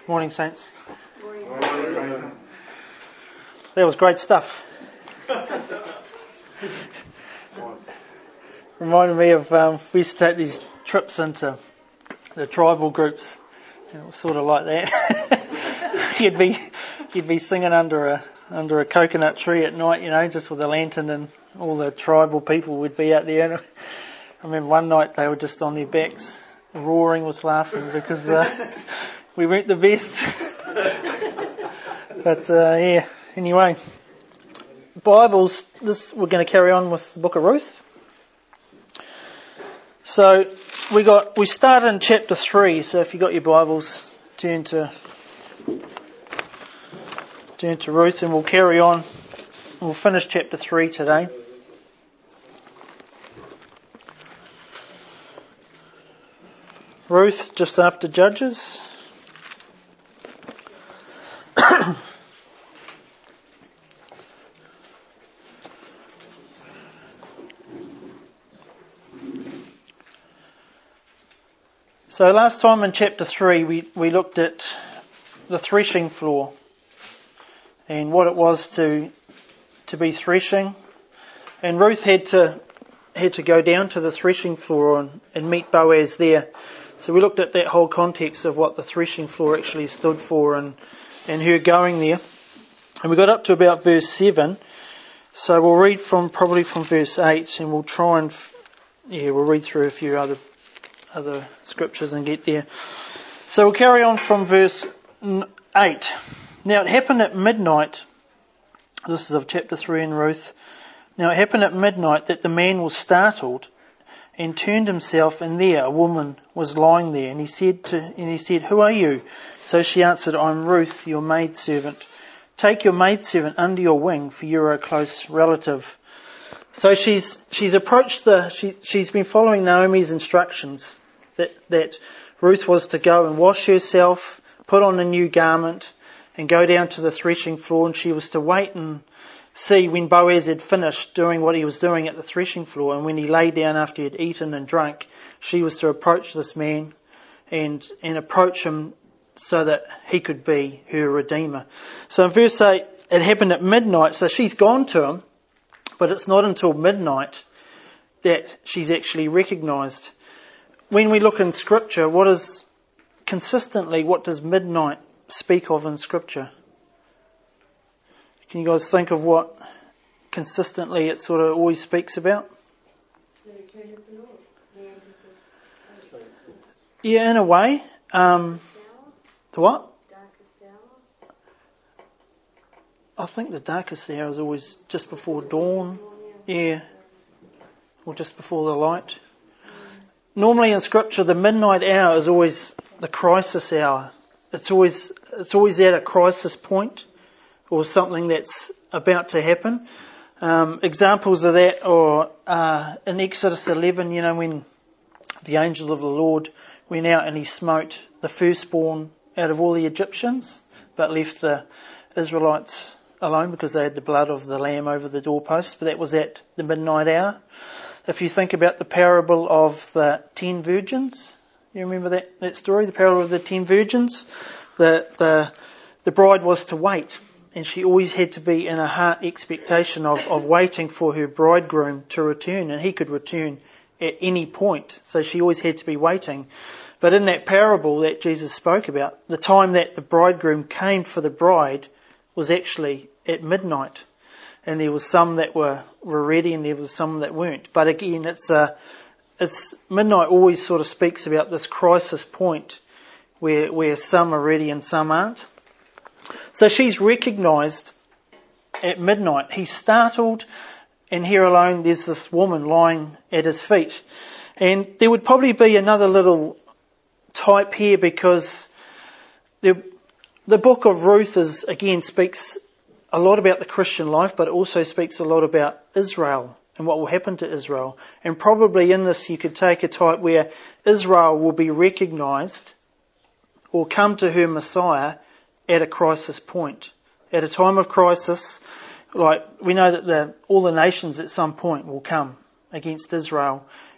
Morning, Saints. Morning. That was great stuff. Reminded me of, we used to take these trips into the tribal groups, and it was sort of like that. you'd be singing under a coconut tree at night, just with a lantern, and all the tribal people would be out there. And I remember one night they were just on their backs, roaring with laughing because we weren't the best. But anyway, Bibles. We're going to carry on with the Book of Ruth. So we start in chapter 3. So if you got your Bibles, turn to Ruth, and we'll carry on. We'll finish chapter 3 today. Ruth, just after Judges. So last time in chapter 3 we looked at the threshing floor and what it was to be threshing, and Ruth had to go down to the threshing floor and meet Boaz there. So we looked at that whole context of what the threshing floor actually stood for and her going there. And we got up to about verse 7. So we'll read probably from verse 8, and we'll try and we'll read through a few other scriptures and get there. So we'll carry on from verse 8. Now it happened at midnight. This is of chapter 3 in Ruth. Now it happened at midnight that the man was startled and turned himself, and there a woman was lying there. And he said, "Who are you?" So she answered, "I'm Ruth, your maidservant. Take your maidservant under your wing, for you are a close relative." So she's approached she's been following Naomi's instructions that Ruth was to go and wash herself, put on a new garment, and go down to the threshing floor, and she was to wait and see when Boaz had finished doing what he was doing at the threshing floor, and when he lay down after he had eaten and drunk, she was to approach this man and approach him so that he could be her redeemer. So in verse 8, it happened at midnight, so she's gone to him, but it's not until midnight that she's actually recognised. When we look in Scripture, what does midnight speak of in Scripture? Can you guys think of what consistently it sort of always speaks about? Yeah, in a way. The what? I think the darkest hour is always just before dawn. Yeah. Or just before the light. Normally in Scripture, the midnight hour is always the crisis hour. It's always at a crisis point or something that's about to happen. Examples of that are in Exodus 11, when the angel of the Lord went out and he smote the firstborn out of all the Egyptians, but left the Israelites alone because they had the blood of the lamb over the doorposts. But that was at the midnight hour. If you think about the parable of the 10 virgins, you remember that story, the parable of the 10 virgins? The bride was to wait, and she always had to be in a heart expectation of waiting for her bridegroom to return, and he could return at any point, so she always had to be waiting. But in that parable that Jesus spoke about, the time that the bridegroom came for the bride was actually at midnight. And there was some that were ready and there was some that weren't. But again, it's midnight always sort of speaks about this crisis point where some are ready and some aren't. So she's recognised at midnight. He's startled, and here alone there's this woman lying at his feet. And there would probably be another little type here because the book of Ruth speaks a lot about the Christian life, but it also speaks a lot about Israel and what will happen to Israel. And probably in this you could take a type where Israel will be recognised or come to her Messiah at a crisis point. At a time of crisis, like we know that all the nations at some point will come against Israel,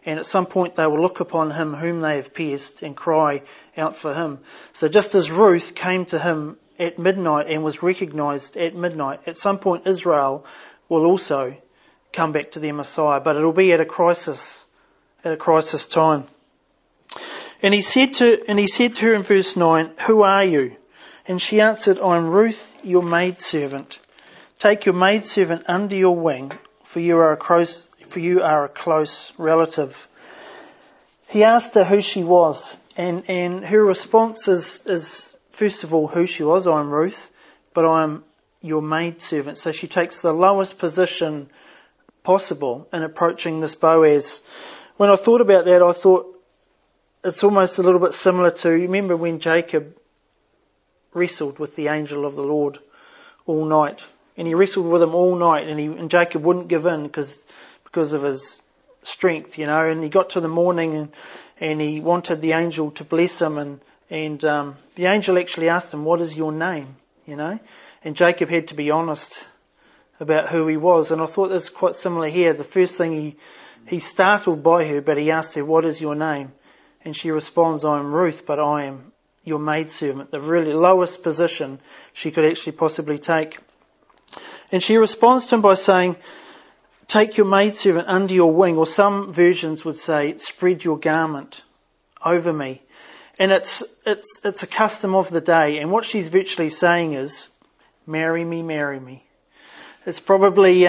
And at some point they will look upon him whom they have pierced and cry out for him. So just as Ruth came to him at midnight and was recognized at midnight, at some point Israel will also come back to their Messiah, but it'll be at a crisis time. And he said to her in verse 9, "Who are you?" And she answered, "I am Ruth, your maidservant. Take your maidservant under your wing, for you are a close relative." He asked her who she was, and her response is first of all who she was. "I am Ruth, but I am your maidservant." So she takes the lowest position possible in approaching this Boaz. When I thought about that, I thought it's almost a little bit similar to, you remember when Jacob wrestled with the angel of the Lord all night, and he wrestled with him all night, and Jacob wouldn't give in because of his strength, and he got to the morning and he wanted the angel to bless him, and the angel actually asked him, "What is your name?" And Jacob had to be honest about who he was. And I thought that's quite similar here. The first thing he's startled by her, but he asks her, "What is your name?" And she responds, "I am Ruth, but I am your maidservant," the really lowest position she could actually possibly take. And she responds to him by saying, "Take your maidservant under your wing," or some versions would say, "Spread your garment over me." And it's a custom of the day. And what she's virtually saying is, "Marry me, marry me." It's probably,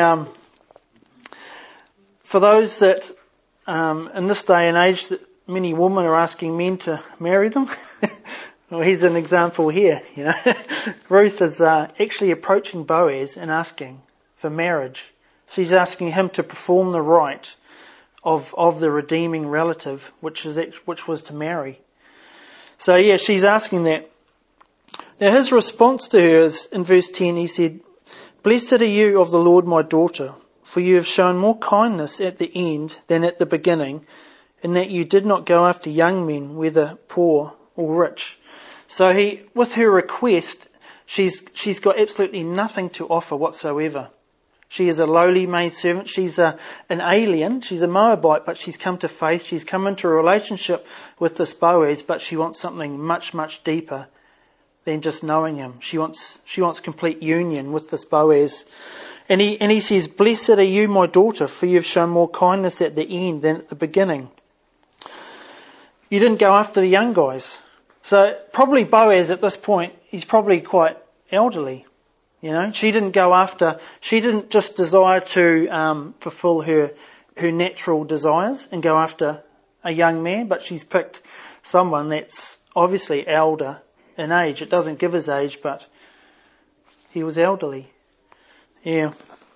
for those that, in this day and age, that many women are asking men to marry them. Well, here's an example here, Ruth is actually approaching Boaz and asking for marriage. She's asking him to perform the rite of the redeeming relative, which was to marry. So yeah, she's asking that. Now his response to her is, in verse 10, he said, "Blessed are you of the Lord, my daughter, for you have shown more kindness at the end than at the beginning, in that you did not go after young men, whether poor or rich." So with her request, she's got absolutely nothing to offer whatsoever. She is a lowly maidservant. She's an alien. She's a Moabite, but she's come to faith. She's come into a relationship with this Boaz, but she wants something much, much deeper than just knowing him. She wants complete union with this Boaz. And he says, "Blessed are you, my daughter, for you have shown more kindness at the end than at the beginning." You didn't go after the young guys. So probably Boaz at this point, he's probably quite elderly. She didn't just desire to fulfill her natural desires and go after a young man, but she's picked someone that's obviously elder in age. It doesn't give his age, but he was elderly. Yeah.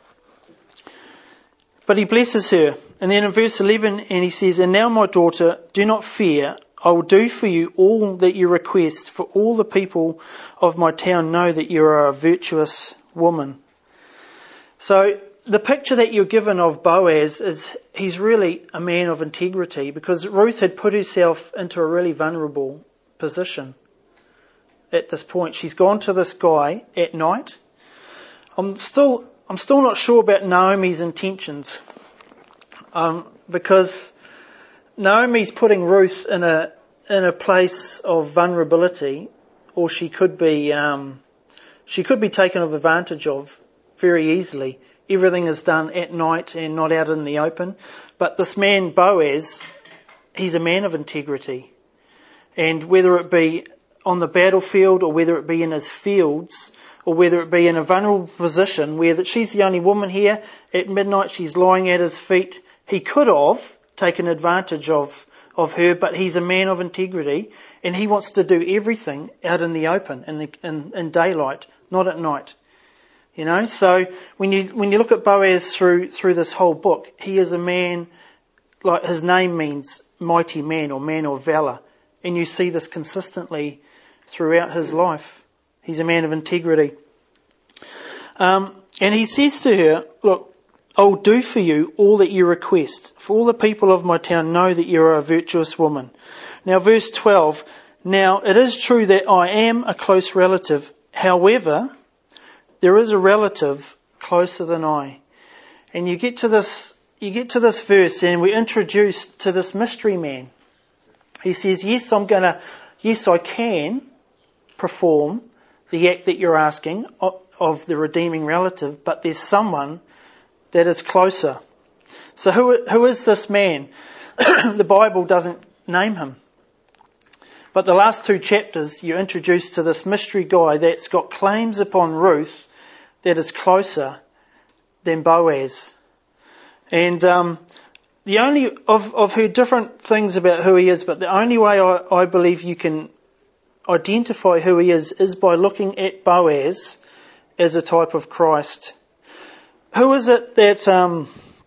But he blesses her. And then in verse 11, and he says, "And now, my daughter, do not fear. I will do for you all that you request, for all the people of my town know that you are a virtuous woman." So the picture that you're given of Boaz is he's really a man of integrity, because Ruth had put herself into a really vulnerable position at this point. She's gone to this guy at night. I'm still not sure about Naomi's intentions, because Naomi's putting Ruth in a place of vulnerability, or she could be taken advantage of very easily. Everything is done at night and not out in the open. But this man Boaz, he's a man of integrity, and whether it be on the battlefield or whether it be in his fields, or whether it be in a vulnerable position where that she's the only woman here at midnight, she's lying at his feet, he could have taken advantage of her, but he's a man of integrity, and he wants to do everything out in the open, in daylight, not at night. So when you look at Boaz through this whole book, he is a man, like his name means mighty man or man of valor, and you see this consistently throughout his life. He's a man of integrity. And he says to her, "Look, I'll do for you all that you request, for all the people of my town know that you are a virtuous woman." Now verse 12, "Now it is true that I am a close relative. However, there is a relative closer than I." And you get to this you get to this verse and we're introduced to this mystery man. He says, yes, I can perform the act that you're asking of the redeeming relative, but there's someone that is closer. So who is this man? The Bible doesn't name him. But the last 2 chapters, you're introduced to this mystery guy that's got claims upon Ruth that is closer than Boaz. And the only, I've heard different things about who he is, but the only way I believe you can identify who he is by looking at Boaz as a type of Christ. Who is it that,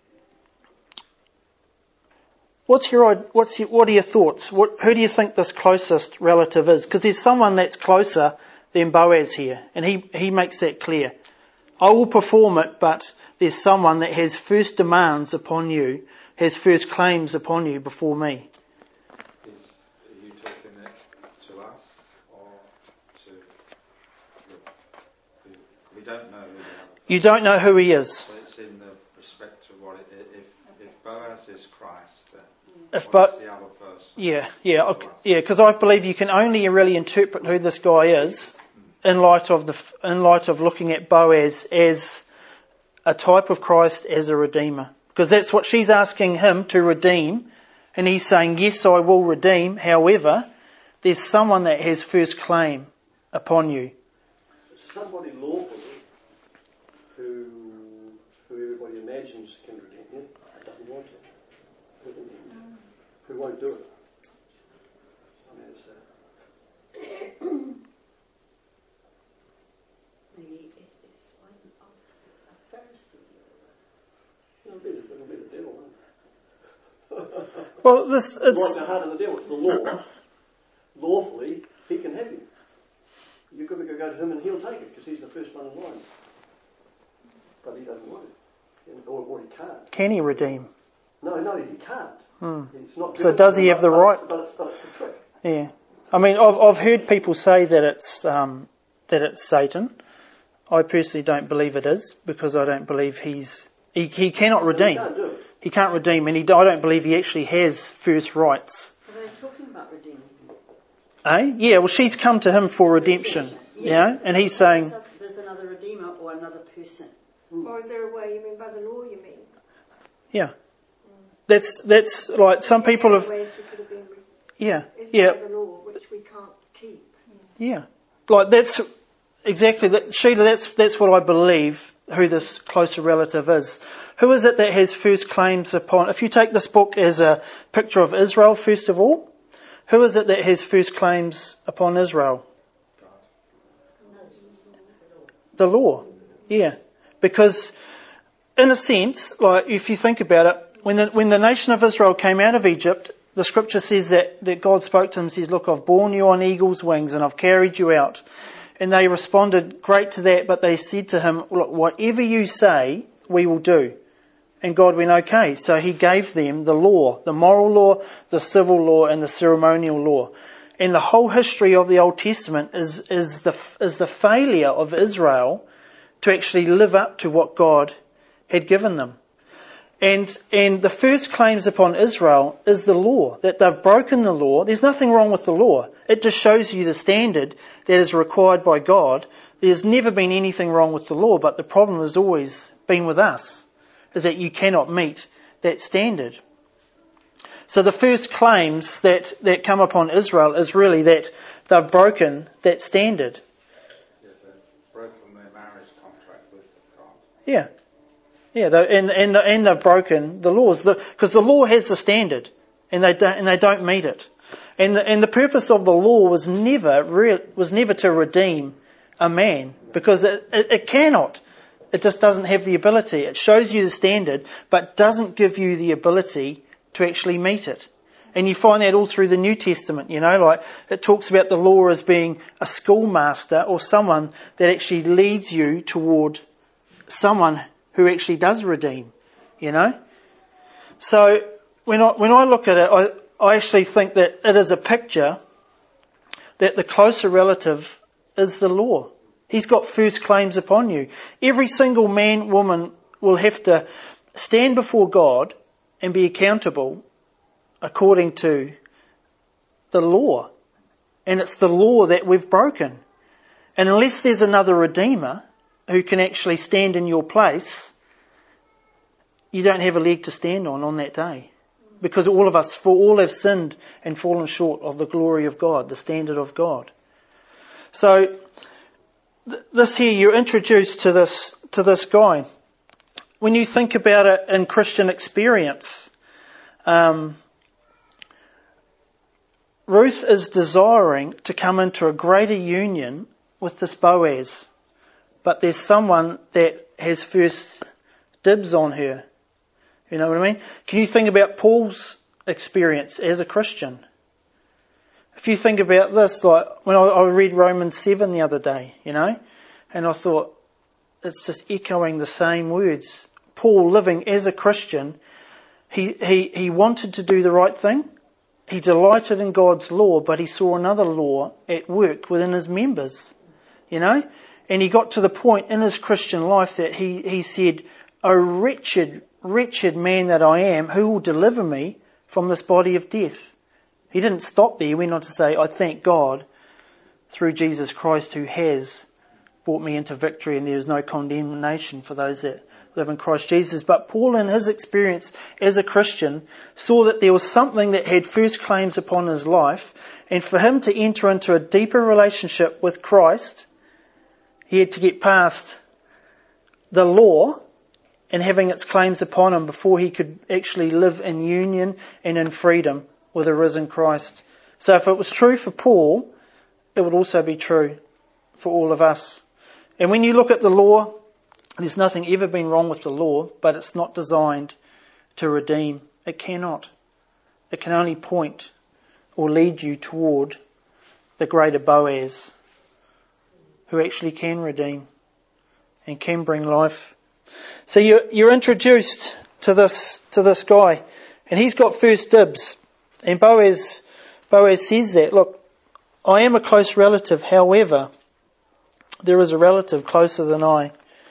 what are your thoughts? Who do you think this closest relative is? Because there's someone that's closer than Boaz here, and he makes that clear. I will perform it, but there's someone that has first demands upon you, has first claims upon you before me. Are you talking it to us or to... We don't know who they are. You don't know who he is. So it's in the respect to what it is. If Boaz is Christ, then If what is the other person? Yeah, because I believe you can only really interpret who this guy is in light of looking at Boaz as a type of Christ, as a redeemer. Because that's what she's asking him to redeem, and he's saying, yes, I will redeem. However, there's someone that has first claim upon you. Somebody lawfully who everybody imagines can redeem him, doesn't want to. Who won't do it. Maybe it's like a Pharisee. It'll be the devil, won't it? Well, It's like the heart of the devil. It's the law. Lawfully, he can have him. You've got to go to him and he'll take it because he's the first one in line. But he doesn't want it. Or he can't. Can he redeem? No, he can't. It's not. So does he have the right? But it's the trick. Yeah. I mean, I've heard people say that it's Satan. I personally don't believe it is, because I don't believe he cannot redeem. He can't do it. He can't redeem, and I don't believe he actually has first rights. Are they talking about redeeming? Yeah, well, she's come to him for redemption, and he's saying... There's another redeemer or another person. Or is there a way, you mean by the law, you mean? Yeah. That's like some people have... Ways you could have been By the law, which we can't keep. Yeah. Like that's exactly that, Sheila, that's what I believe who this closer relative is. Who is it that has first claims upon... If you take this book as a picture of Israel, first of all, who is it that has first claims upon Israel? The law. Yeah. Because, in a sense, like if you think about it, when the nation of Israel came out of Egypt, the scripture says that God spoke to them and says, look, I've borne you on eagle's wings and I've carried you out. And they responded great to that, but they said to him, look, whatever you say, we will do. And God went, okay. So he gave them the law, the moral law, the civil law, and the ceremonial law. And the whole history of the Old Testament is the failure of Israel to actually live up to what God had given them. And the first claims upon Israel is the law, that they've broken the law. There's nothing wrong with the law. It just shows you the standard that is required by God. There's never been anything wrong with the law, but the problem has always been with us, is that you cannot meet that standard. So the first claims that come upon Israel is really that they've broken that standard. Yeah, they've broken their marriage contract with God. Yeah. Yeah, and they've broken the laws, because the law has the standard, and they don't meet it. And the purpose of the law was never to redeem a man, because it cannot. It just doesn't have the ability. It shows you the standard, but doesn't give you the ability to actually meet it. And you find that all through the New Testament, like it talks about the law as being a schoolmaster or someone that actually leads you toward someone who actually does redeem, So when I look at it, I actually think that it is a picture that the closer relative is the law. He's got first claims upon you. Every single man, woman will have to stand before God and be accountable according to the law. And it's the law that we've broken. And unless there's another Redeemer who can actually stand in your place, you don't have a leg to stand on that day. Because all of us, for all have sinned and fallen short of the glory of God, the standard of God. So, this here, you're introduced to this guy. When you think about it in Christian experience, Ruth is desiring to come into a greater union with this Boaz. But there's someone that has first dibs on her. You know what I mean? Can you think about Paul's experience as a Christian? If you think about this, like when I read Romans 7 the other day, and I thought, it's just echoing the same words. Paul, living as a Christian, he wanted to do the right thing. He delighted in God's law, but he saw another law at work within his members, And he got to the point in his Christian life that he said, "O wretched, wretched man that I am, who will deliver me from this body of death?" He didn't stop there. He went on to say, "I thank God through Jesus Christ who has brought me into victory, and there is no condemnation for those that live in Christ Jesus." But Paul, in his experience as a Christian, saw that there was something that had first claims upon his life, and for him to enter into a deeper relationship with Christ, he had to get past the law and having its claims upon him before he could actually live in union and in freedom with a risen Christ. So if it was true for Paul, it would also be true for all of us. And when you look at the law, there's nothing ever been wrong with the law, but it's not designed to redeem. It cannot. It can only point or lead you toward the greater Boaz, who actually can redeem and can bring life. So you're introduced to this guy, and he's got first dibs. And Boaz says that, "Look, I am a close relative, however, there is a relative closer than I."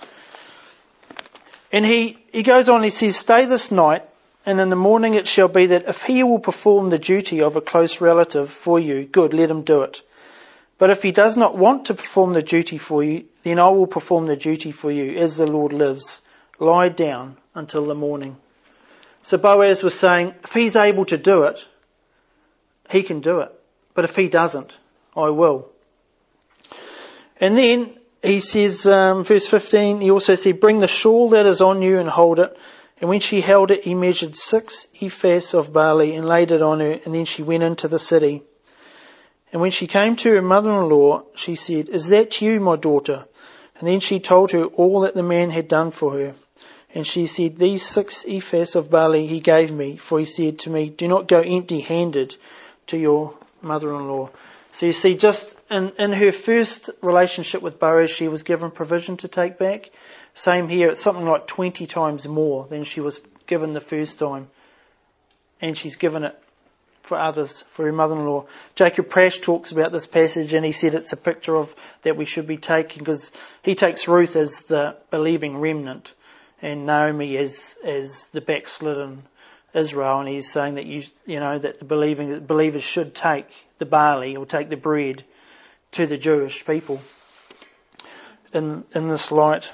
And he goes on, he says, "Stay this night, and in the morning it shall be that if he will perform the duty of a close relative for you, good, let him do it. But if he does not want to perform the duty for you, then I will perform the duty for you, as the Lord lives. Lie down until the morning." So Boaz was saying, if he's able to do it, he can do it. But if he doesn't, I will. And then he says, verse 15, he also said, "Bring the shawl that is on you and hold it." And when she held it, he measured 6 ephahs of barley and laid it on her, and then she went into the city. And when she came to her mother-in-law, she said, "Is that you, my daughter?" And then she told her all that the man had done for her. And she said, "These 6 ephahs of barley he gave me, for he said to me, 'Do not go empty-handed to your mother-in-law.'" So you see, just in her first relationship with Boaz, she was given provision to take back. Same here, it's something like 20 times more than she was given the first time. And she's given it for others, for her mother-in-law. Jacob Prash talks about this passage, and he said it's a picture of that we should be taking, because he takes Ruth as the believing remnant and Naomi as the backslidden Israel, and he's saying that that the believers should take the barley or take the bread to the Jewish people in this light.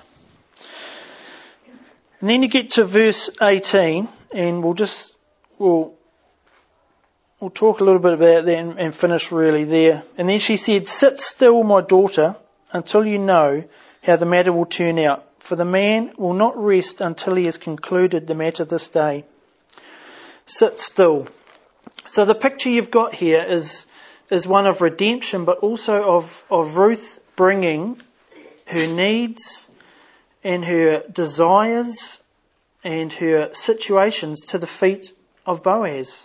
And then you get to verse 18, and we'll talk a little bit about that and finish really there. And then she said, "Sit still, my daughter, until you know how the matter will turn out. For the man will not rest until he has concluded the matter this day." Sit still. So the picture you've got here is one of redemption, but also of Ruth bringing her needs and her desires and her situations to the feet of Boaz.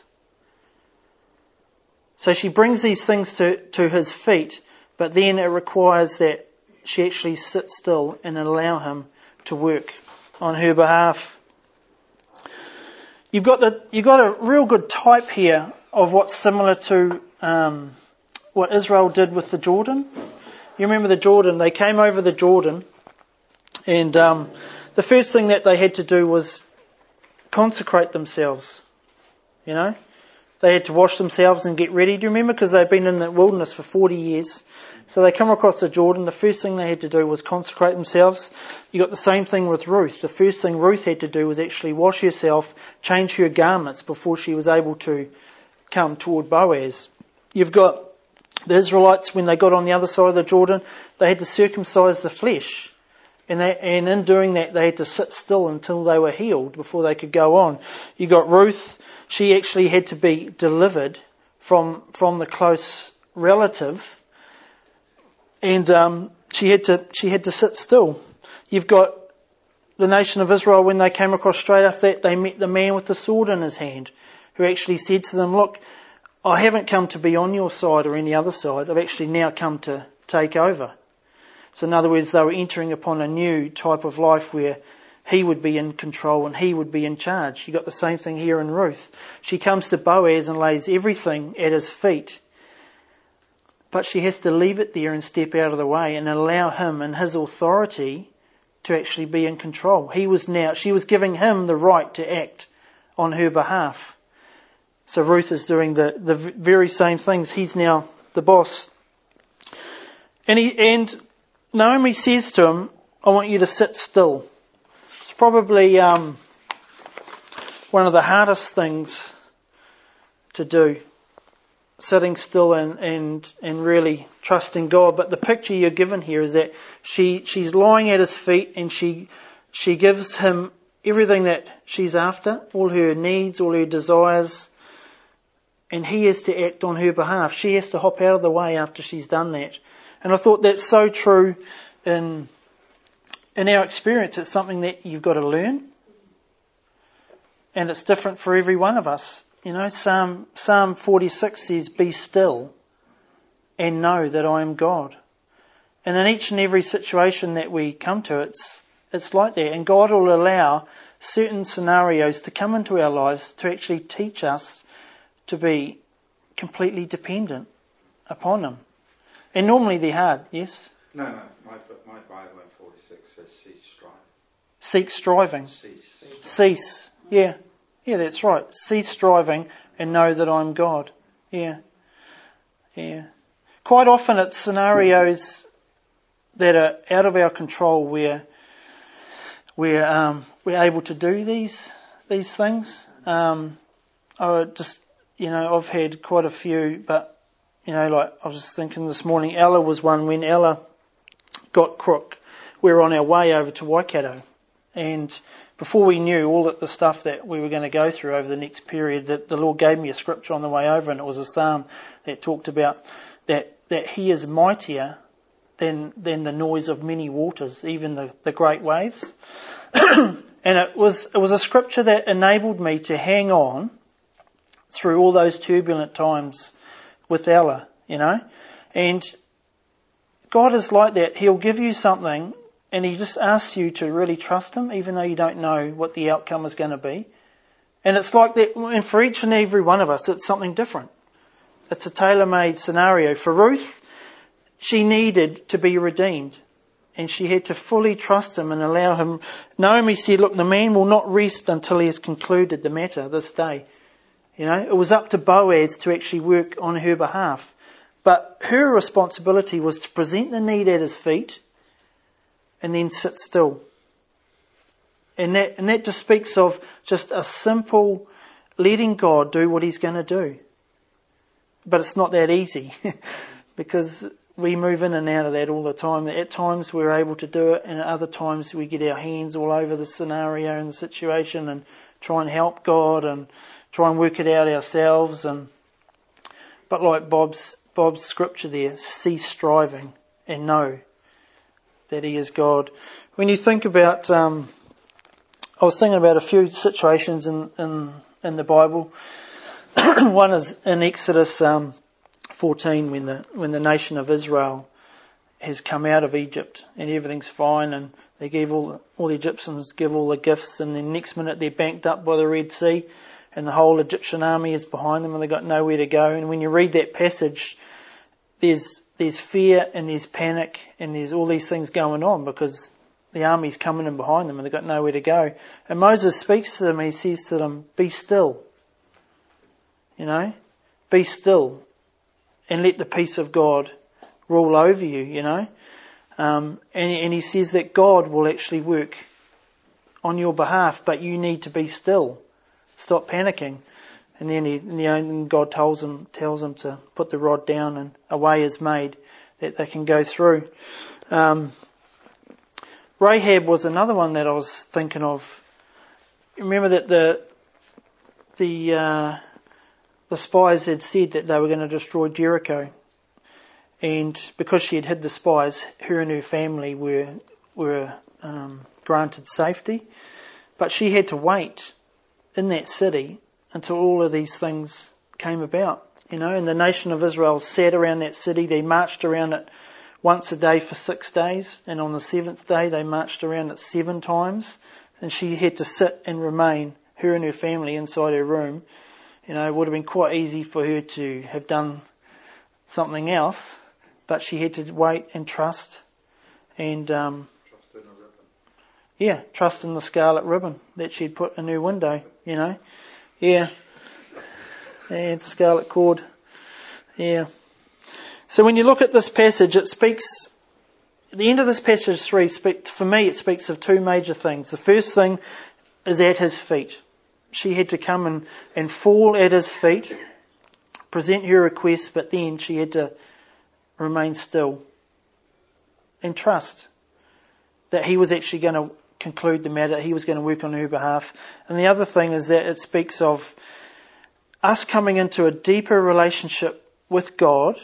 So she brings these things to his feet, but then it requires that she actually sit still and allow him to work on her behalf. You've got a real good type here of what's similar to what Israel did with the Jordan. You remember the Jordan? They came over the Jordan, and the first thing that they had to do was consecrate themselves. You know, they had to wash themselves and get ready. Do you remember? Because they'd been in the wilderness for 40 years. So they come across the Jordan. The first thing they had to do was consecrate themselves. You got the same thing with Ruth. The first thing Ruth had to do was actually wash herself, change her garments before she was able to come toward Boaz. You've got the Israelites, when they got on the other side of the Jordan, they had to circumcise the flesh. And in doing that, they had to sit still until they were healed before they could go on. You got Ruth. She actually had to be delivered from the close relative. And she had to sit still. You've got the nation of Israel, when they came across straight after that, they met the man with the sword in his hand, who actually said to them, look, I haven't come to be on your side or any other side. I've actually now come to take over. So in other words, they were entering upon a new type of life where he would be in control and he would be in charge. You got the same thing here in Ruth. She comes to Boaz and lays everything at his feet. But she has to leave it there and step out of the way and allow him and his authority to actually be in control. She was giving him the right to act on her behalf. So Ruth is doing the very same things. He's now the boss. And Naomi says to him, I want you to sit still. It's probably one of the hardest things to do. Sitting still and really trusting God. But the picture you're given here is that she's lying at his feet and she gives him everything that she's after, all her needs, all her desires, and he has to act on her behalf. She has to hop out of the way after she's done that. And I thought that's so true in our experience. It's something that you've got to learn, and it's different for every one of us. You know, Psalm 46 says, be still and know that I am God. And in each and every situation that we come to, it's like that. And God will allow certain scenarios to come into our lives to actually teach us to be completely dependent upon Him. And normally they're hard, yes? No, my Bible in 46 says cease striving. Cease striving. Cease. Yeah. Yeah, that's right. Cease striving and know that I'm God. Yeah. Yeah. Quite often it's scenarios that are out of our control where we're able to do these things. I've had quite a few, but, like I was just thinking this morning, Ella was one. When Ella got crook, we were on our way over to Waikato. And before we knew all the stuff that we were going to go through over the next period, that the Lord gave me a scripture on the way over, and it was a psalm that talked about that He is mightier than the noise of many waters, even the great waves. And it was a scripture that enabled me to hang on through all those turbulent times with Ella, And God is like that. He'll give you something and He just asks you to really trust Him, even though you don't know what the outcome is going to be. And it's like that, and for each and every one of us, it's something different. It's a tailor-made scenario. For Ruth, she needed to be redeemed, and she had to fully trust Him and allow Him. Naomi said, look, the man will not rest until he has concluded the matter this day. It was up to Boaz to actually work on her behalf. But her responsibility was to present the need at his feet and then sit still. And that just speaks of just a simple letting God do what He's going to do. But it's not that easy because we move in and out of that all the time. At times we're able to do it, and at other times we get our hands all over the scenario and the situation and try and help God and try and work it out ourselves. But like Bob's scripture there, cease striving and know that He is God. When you think about, I was thinking about a few situations in the Bible. One is in Exodus 14 when the nation of Israel has come out of Egypt and everything's fine, and they give all the Egyptians give all the gifts, and then next minute they're banked up by the Red Sea and the whole Egyptian army is behind them and they've got nowhere to go. And when you read that passage, there's fear and there's panic and there's all these things going on because the army's coming in behind them and they've got nowhere to go. And Moses speaks to them and he says to them, be still. Be still and let the peace of God rule over you, And he says that God will actually work on your behalf, but you need to be still. Stop panicking. And then God tells them to put the rod down and a way is made that they can go through. Rahab was another one that I was thinking of. Remember that the spies had said that they were going to destroy Jericho. And because she had hid the spies, her and her family were granted safety. But she had to wait in that city until all of these things came about. And the nation of Israel sat around that city. They marched around it once a day for 6 days. And on the 7th day, they marched around it 7 times. And she had to sit and remain, her and her family, inside her room. It would have been quite easy for her to have done something else. But she had to wait and trust. And Trust in a ribbon. trust in the scarlet ribbon that she'd put in her window, Yeah, the scarlet cord. Yeah. So when you look at this passage, it speaks, at the end of this passage 3, for me it speaks of 2 major things. The first thing is at his feet. She had to come and fall at his feet, present her request, but then she had to remain still and trust that he was actually going to conclude the matter, he was going to work on her behalf. And the other thing is that it speaks of us coming into a deeper relationship with God.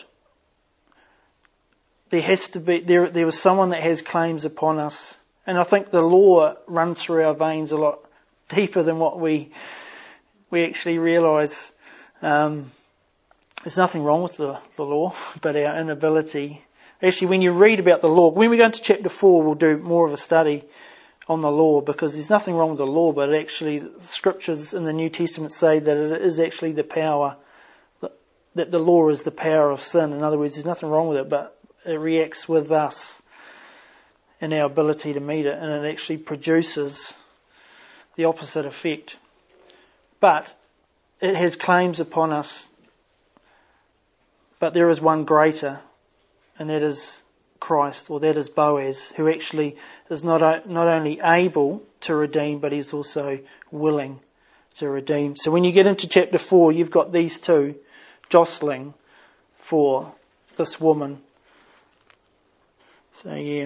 There was someone that has claims upon us. And I think the law runs through our veins a lot deeper than what we actually realise. There's nothing wrong with the law, but our inability. Actually, when you read about the law, when we go into chapter 4, we'll do more of a study on the law, because there's nothing wrong with the law, but actually the scriptures in the New Testament say that it is actually the power, that the law is the power of sin. In other words, there's nothing wrong with it, but it reacts with us and our ability to meet it, and it actually produces the opposite effect. But it has claims upon us. But there is one greater, and that is Christ, or that is Boaz, who actually is not only able to redeem, but he's also willing to redeem. So when you get into chapter 4, you've got these two jostling for this woman. So yeah.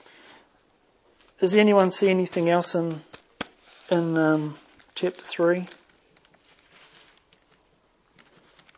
Does anyone see anything else in chapter 3?